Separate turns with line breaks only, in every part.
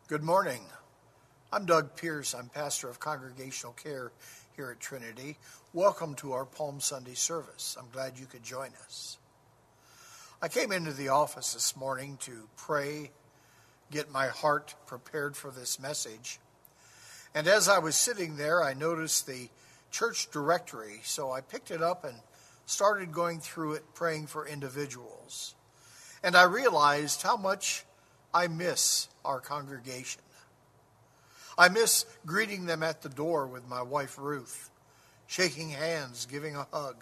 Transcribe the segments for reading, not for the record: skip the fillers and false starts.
Good morning. I'm Doug Pierce. I'm pastor of Congregational Care here at Trinity. Welcome to our Palm Sunday service. I'm glad you could join us. I came into the office this morning to pray, get my heart prepared for this message. And as I was sitting there, I noticed the church directory, so I picked it up and started going through it, praying for individuals. And I realized how much I miss our congregation. I miss greeting them at the door with my wife Ruth, shaking hands, giving a hug.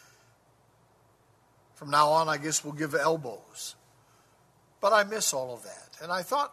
From now on, I guess we'll give elbows. But I miss all of that. And I thought,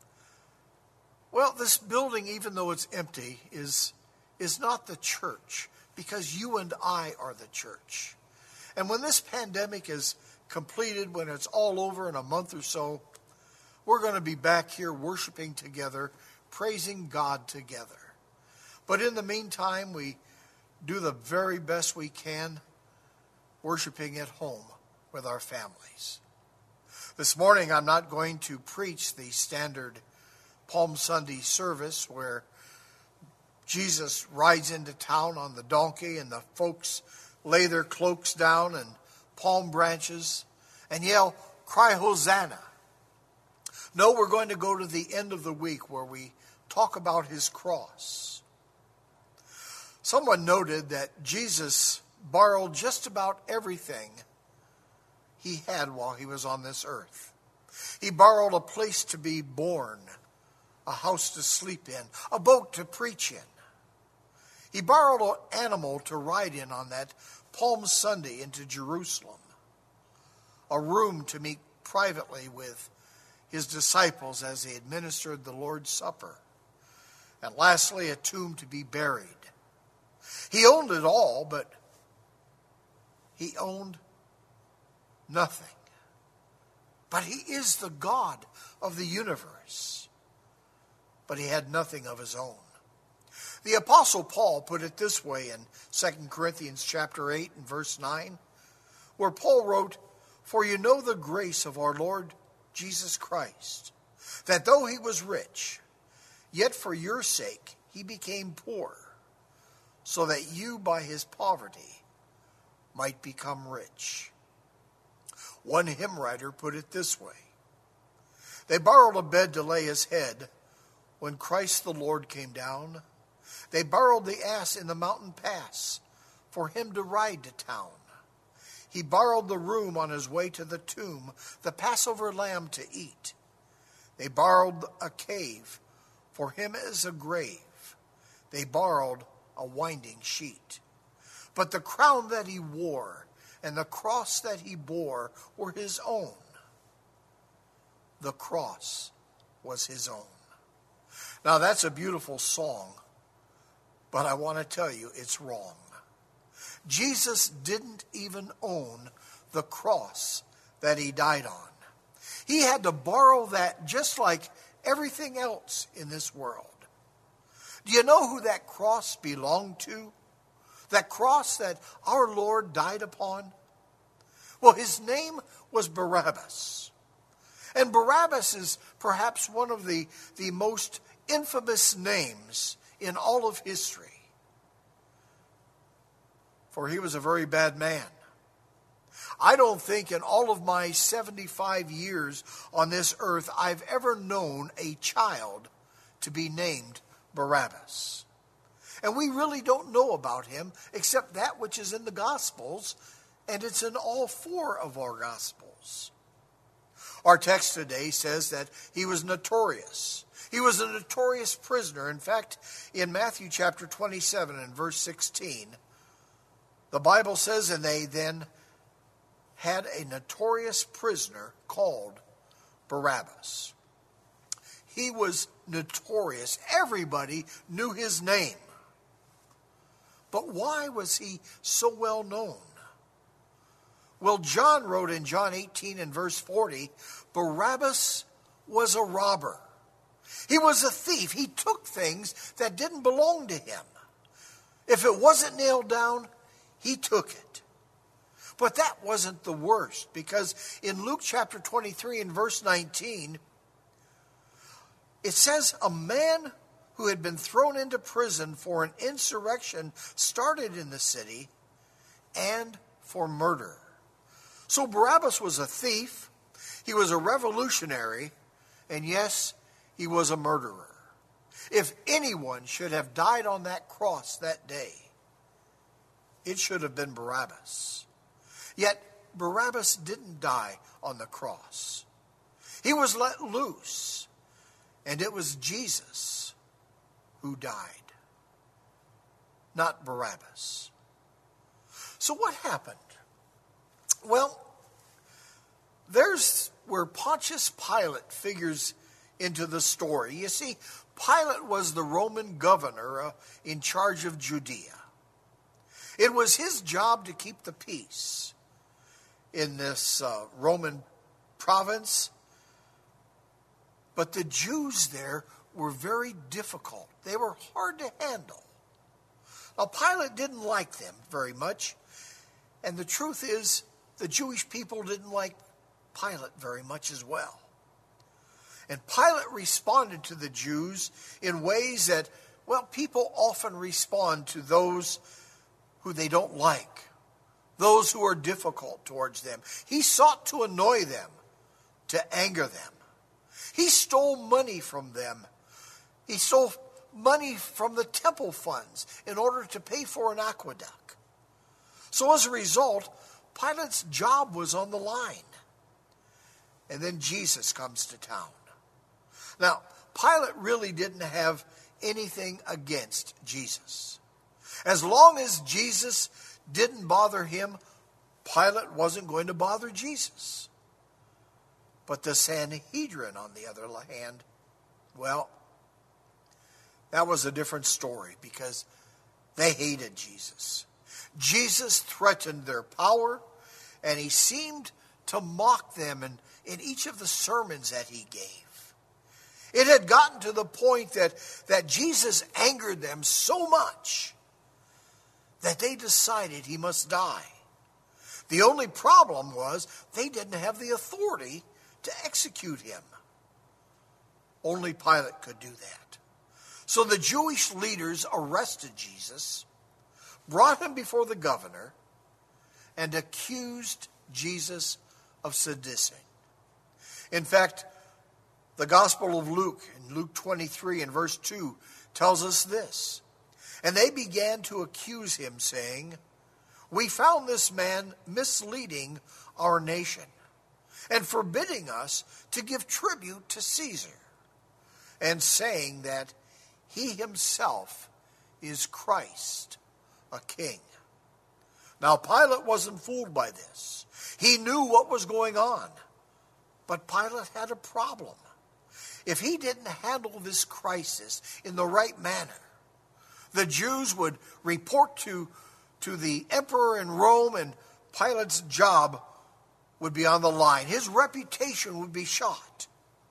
well, this building, even though it's empty, is not the church, because you and I are the church. And when this pandemic is completed, when it's all over in a month or so, we're going to be back here worshiping together, praising God together. But in the meantime, we do the very best we can, worshiping at home with our families. This morning, I'm not going to preach the standard Palm Sunday service where Jesus rides into town on the donkey and the folks lay their cloaks down and palm branches and yell, "Cry Hosanna." No, we're going to go to the end of the week where we talk about his cross. Someone noted that Jesus borrowed just about everything he had while he was on this earth. He borrowed a place to be born, a house to sleep in, a boat to preach in. He borrowed an animal to ride in on that Palm Sunday into Jerusalem, a room to meet privately with his disciples as they administered the Lord's Supper, and lastly, a tomb to be buried. He owned it all, but he owned nothing. But he is the God of the universe. But he had nothing of his own. The Apostle Paul put it this way in 2 Corinthians chapter 8 and verse 9, where Paul wrote, "For you know the grace of our Lord Jesus Christ, that though he was rich, yet for your sake he became poor, so that you by his poverty might become rich." One hymn writer put it this way: "They borrowed a bed to lay his head when Christ the Lord came down. They borrowed the ass in the mountain pass for him to ride to town. He borrowed the room on his way to the tomb, the Passover lamb to eat. They borrowed a cave for him as a grave. They borrowed a winding sheet. But the crown that he wore and the cross that he bore were his own. The cross was his own." Now that's a beautiful song, but I want to tell you it's wrong. Jesus didn't even own the cross that he died on. He had to borrow that just like everything else in this world. Do you know who that cross belonged to? That cross that our Lord died upon? Well, his name was Barabbas. And Barabbas is perhaps one of the most infamous names in all of history. For he was a very bad man. I don't think in all of my 75 years on this earth I've ever known a child to be named Barabbas. And we really don't know about him except that which is in the Gospels, and it's in all four of our Gospels. Our text today says that he was notorious. He was a notorious prisoner. In fact, in Matthew chapter 27 and verse 16, the Bible says, "And they then had a notorious prisoner called Barabbas." He was notorious. Everybody knew his name. But why was he so well known? Well, John wrote in John 18 and verse 40, Barabbas was a robber. He was a thief. He took things that didn't belong to him. If it wasn't nailed down, he took it. But that wasn't the worst, because in Luke chapter 23 and verse 19, It says a man who had been thrown into prison for an insurrection started in the city and for murder. So Barabbas was a thief, he was a revolutionary, and yes, he was a murderer. If anyone should have died on that cross that day, it should have been Barabbas. Yet Barabbas didn't die on the cross. He was let loose, and it was Jesus who died, not Barabbas. So what happened? Well, there's where Pontius Pilate figures into the story. You see, Pilate was the Roman governor in charge of Judea. It was his job to keep the peace in this Roman province. But the Jews there were very difficult. They were hard to handle. Now, Pilate didn't like them very much. And the truth is, the Jewish people didn't like Pilate very much as well. And Pilate responded to the Jews in ways that, well, people often respond to those who they don't like, those who are difficult towards them. He sought to annoy them, to anger them. He stole money from them. He stole money from the temple funds in order to pay for an aqueduct. So as a result, Pilate's job was on the line. And then Jesus comes to town. Now, Pilate really didn't have anything against Jesus. As long as Jesus didn't bother him, Pilate wasn't going to bother Jesus. But the Sanhedrin, on the other hand, well, that was a different story because they hated Jesus. Jesus threatened their power, and he seemed to mock them in each of the sermons that he gave. It had gotten to the point that Jesus angered them so much that they decided he must die. The only problem was they didn't have the authority to execute him. Only Pilate could do that. So the Jewish leaders arrested Jesus, brought him before the governor, and accused Jesus of sedition. In fact, the Gospel of Luke, in Luke 23 and verse 2, tells us this. And they began to accuse him, saying, "We found this man misleading our nation and forbidding us to give tribute to Caesar, and saying that he himself is Christ, a king." Now, Pilate wasn't fooled by this. He knew what was going on. But Pilate had a problem. If he didn't handle this crisis in the right manner, the Jews would report to the emperor in Rome, and Pilate's job would be on the line. His reputation would be shot.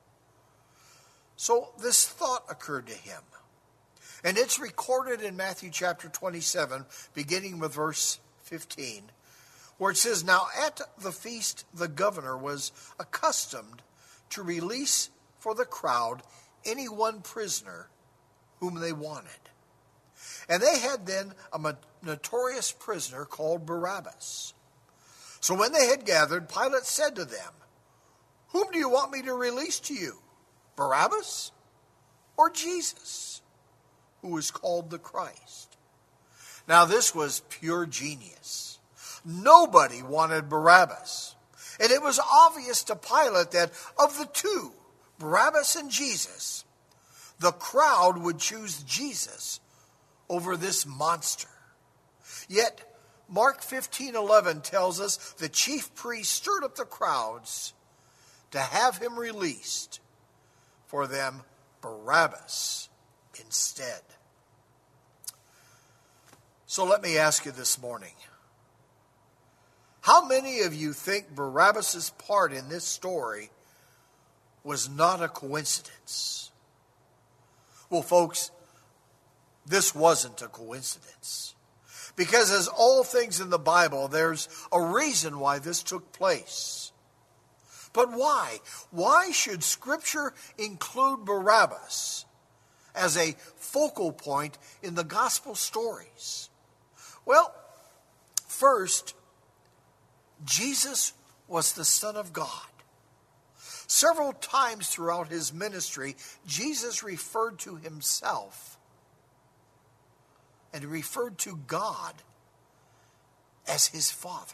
So this thought occurred to him. And it's recorded in Matthew chapter 27, beginning with verse 15, where it says, "Now at the feast the governor was accustomed to release for the crowd any one prisoner whom they wanted. And they had then a notorious prisoner called Barabbas. So when they had gathered, Pilate said to them, 'Whom do you want me to release to you, Barabbas or Jesus, who is called the Christ?' Now this was pure genius. Nobody wanted Barabbas. And it was obvious to Pilate that of the two, Barabbas and Jesus, the crowd would choose Jesus over this monster. Yet Mark 15:11 tells us the chief priest stirred up the crowds to have him released. For them, Barabbas instead. So let me ask you this morning, how many of you think Barabbas' part in this story was not a coincidence? Well, folks, this wasn't a coincidence. Because as all things in the Bible, there's a reason why this took place. But why? Why should Scripture include Barabbas as a focal point in the gospel stories? Well, first, Jesus was the Son of God. Several times throughout his ministry, Jesus referred to himself and referred to God as his Father.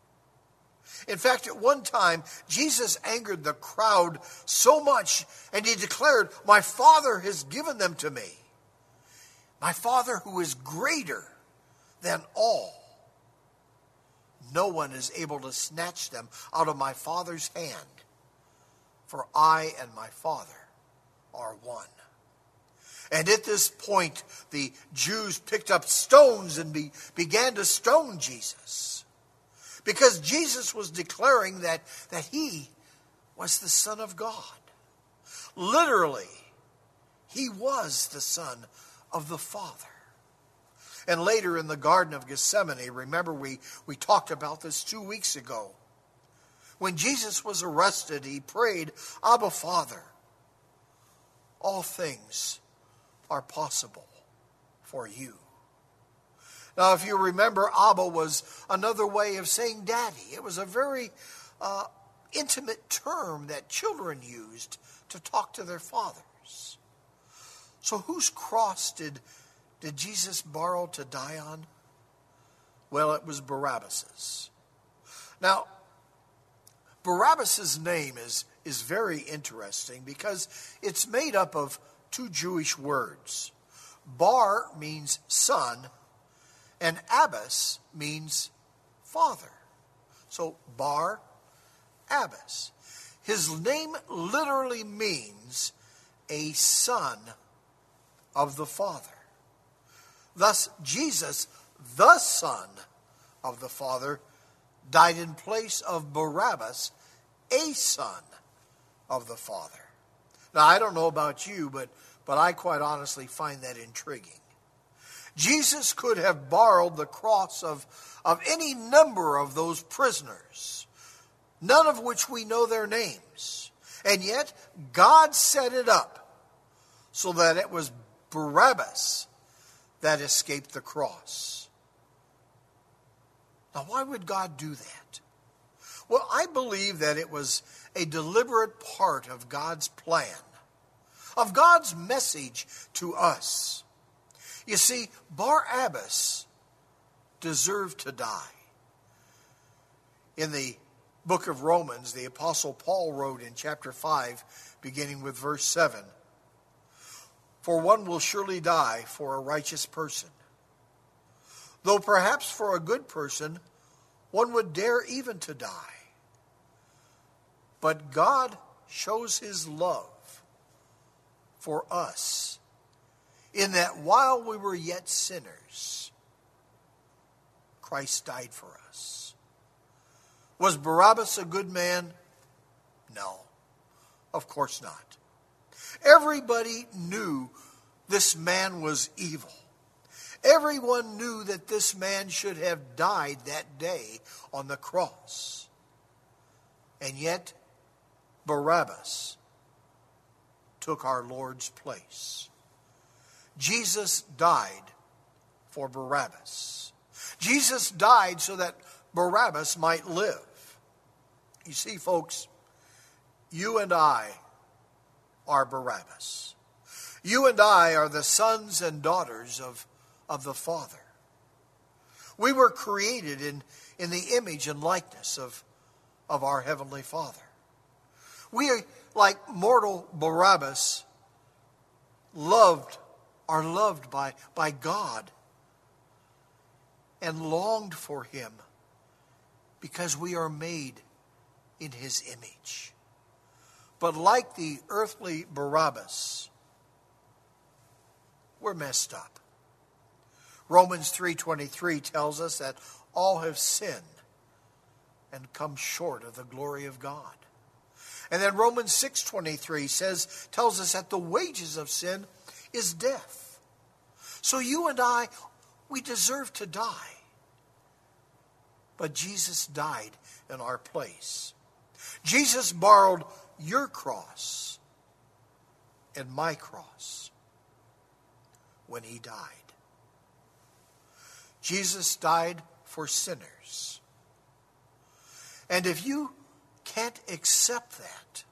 In fact, at one time, Jesus angered the crowd so much, and he declared, "My Father has given them to me. My Father who is greater than all. No one is able to snatch them out of my Father's hand. For I and my Father are one." And at this point, the Jews picked up stones and began to stone Jesus, because Jesus was declaring that he was the Son of God. Literally, he was the Son of the Father. And later in the Garden of Gethsemane, remember we talked about this 2 weeks ago. When Jesus was arrested, he prayed, "Abba, Father, all things are possible for you." Now, if you remember, Abba was another way of saying daddy. It was a very intimate term that children used to talk to their fathers. So whose cross did Jesus borrow to die on? Well, it was Barabbas's. Now, Barabbas's name is very interesting because it's made up of two Jewish words. Bar means son, and Abbas means father. So Bar Abbas. His name literally means a son of the Father. Thus, Jesus, the Son of the Father, died in place of Barabbas, a son of the Father. Now, I don't know about you, but I quite honestly find that intriguing. Jesus could have borrowed the cross of any number of those prisoners, none of which we know their names. And yet, God set it up so that it was Barabbas that escaped the cross. Now, why would God do that? Well, I believe that it was a deliberate part of God's plan, of God's message to us. You see, Barabbas deserved to die. In the book of Romans, the Apostle Paul wrote in chapter 5, beginning with verse 7, "For one will surely die for a righteous person. Though perhaps for a good person, one would dare even to die. But God shows his love for us, in that while we were yet sinners, Christ died for us." Was Barabbas a good man? No, of course not. Everybody knew this man was evil. Everyone knew that this man should have died that day on the cross. And yet, Barabbas took our Lord's place. Jesus died for Barabbas. Jesus died so that Barabbas might live. You see, folks, you and I are Barabbas. You and I are the sons and daughters of the Father. We were created in the image and likeness of our Heavenly Father. We are, like mortal Barabbas, are loved by God and longed for him because we are made in his image. But like the earthly Barabbas, we're messed up. Romans 3:23 tells us that all have sinned and come short of the glory of God. And then Romans 6:23 tells us that the wages of sin is death. So you and I, we deserve to die. But Jesus died in our place. Jesus borrowed your cross and my cross when he died. Jesus died for sinners. And if you can't accept that,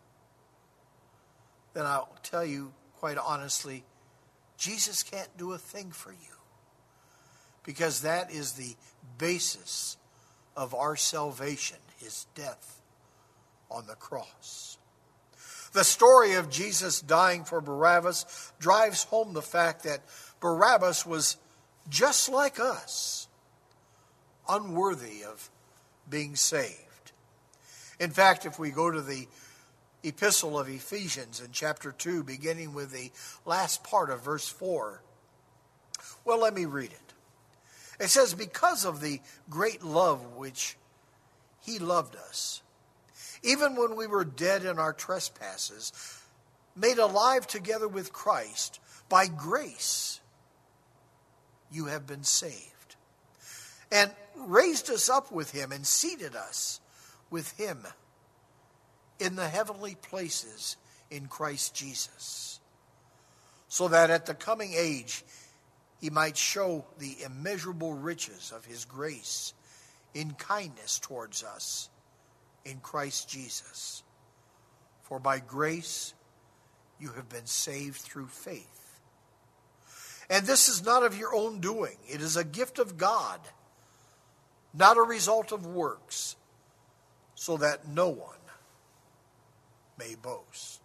then I'll tell you quite honestly, Jesus can't do a thing for you. Because that is the basis of our salvation, his death on the cross. The story of Jesus dying for Barabbas drives home the fact that Barabbas was just like us, unworthy of being saved. In fact, if we go to the epistle of Ephesians in chapter 2, beginning with the last part of verse 4, well, let me read it. It says, because of the great love which he loved us, even when we were dead in our trespasses, made alive together with Christ, by grace you have been saved, and raised us up with him and seated us with him in the heavenly places in Christ Jesus, so that at the coming age he might show the immeasurable riches of his grace in kindness towards us in Christ Jesus. For by grace you have been saved through faith. And this is not of your own doing. It is a gift of God, not a result of works, so that no one may boast.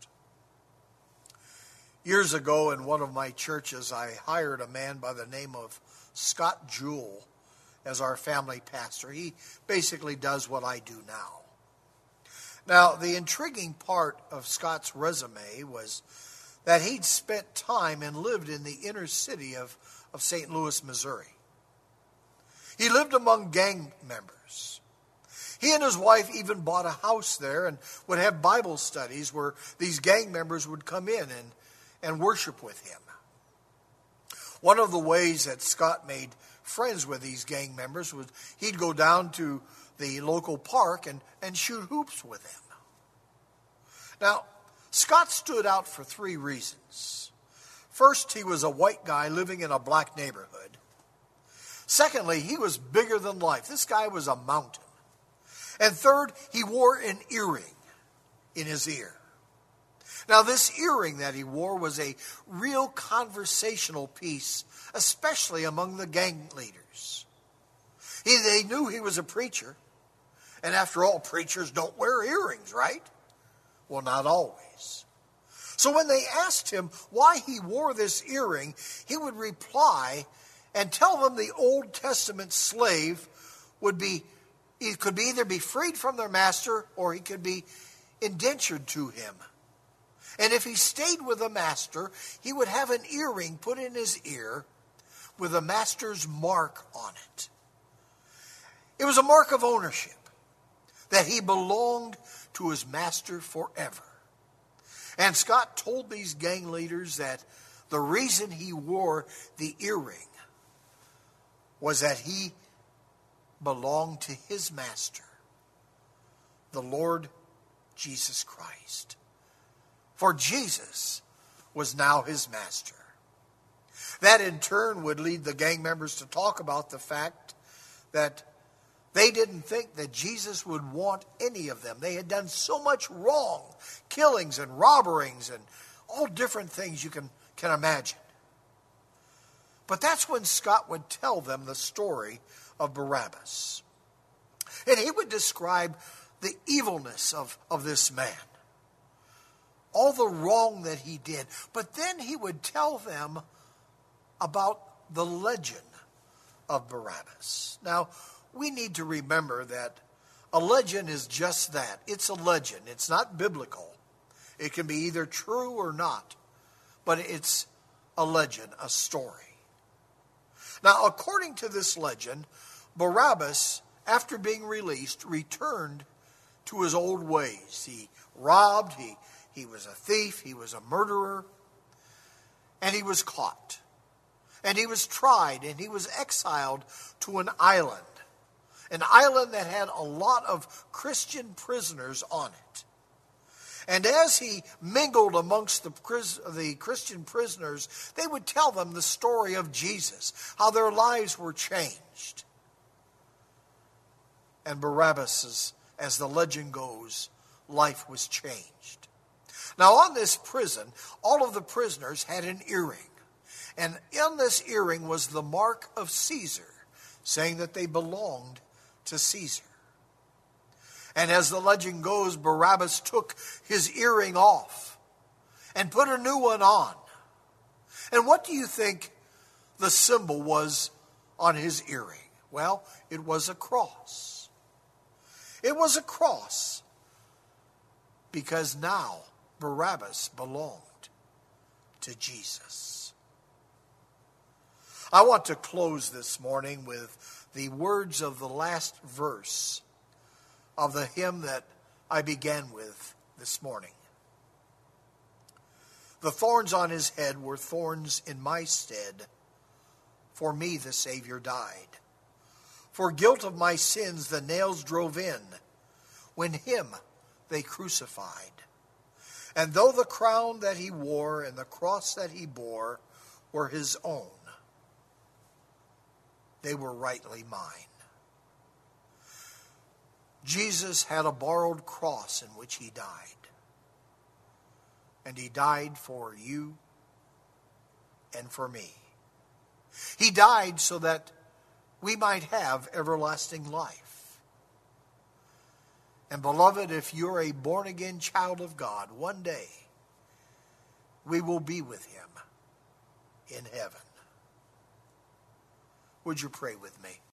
Years ago in one of my churches, I hired a man by the name of Scott Jewell as our family pastor. He basically does what I do now. Now, the intriguing part of Scott's resume was that he'd spent time and lived in the inner city of St. Louis, Missouri. He lived among gang members. He and his wife even bought a house there and would have Bible studies where these gang members would come in and worship with him. One of the ways that Scott made friends with these gang members was he'd go down to the local park and shoot hoops with them. Now, Scott stood out for three reasons. First, he was a white guy living in a black neighborhood. Secondly, he was bigger than life. This guy was a mountain. And third, he wore an earring in his ear. Now, this earring that he wore was a real conversational piece, especially among the gang leaders. They knew he was a preacher. And after all, preachers don't wear earrings, right? Well, not always. So when they asked him why he wore this earring, he would reply and tell them the Old Testament slave could either be freed from their master or he could be indentured to him. And if he stayed with the master, he would have an earring put in his ear with the master's mark on it. It was a mark of ownership, that he belonged to his master forever. And Scott told these gang leaders that the reason he wore the earring was that he belonged to his master, the Lord Jesus Christ. For Jesus was now his master. That in turn would lead the gang members to talk about the fact that they didn't think that Jesus would want any of them. They had done so much wrong, killings and robberings and all different things you can imagine. But that's when Scott would tell them the story of Barabbas. And he would describe the evilness of this man, all the wrong that he did. But then he would tell them about the legend of Barabbas. Now, we need to remember that a legend is just that. It's a legend. It's not biblical. It can be either true or not, but it's a legend, a story. Now, according to this legend, Barabbas, after being released, returned to his old ways. He robbed, he was a thief, he was a murderer, and he was caught. And he was tried, and he was exiled to an island. an island that had a lot of Christian prisoners on it. And as he mingled amongst the Christian prisoners, they would tell them the story of Jesus, how their lives were changed. And Barabbas, as the legend goes, life was changed. Now on this prison, all of the prisoners had an earring. And in this earring was the mark of Caesar, saying that they belonged to Caesar. And as the legend goes, Barabbas took his earring off and put a new one on. And what do you think the symbol was on his earring? Well, it was a cross. It was a cross because now Barabbas belonged to Jesus. I want to close this morning with the words of the last verse of the hymn that I began with this morning. The thorns on his head were thorns in my stead. For me the Savior died. For guilt of my sins the nails drove in, when him they crucified. And though the crown that he wore and the cross that he bore were his own, they were rightly mine. Jesus had a borrowed cross in which he died. And he died for you and for me. He died so that we might have everlasting life. And beloved, if you're a born-again child of God, one day we will be with him in heaven. Would you pray with me?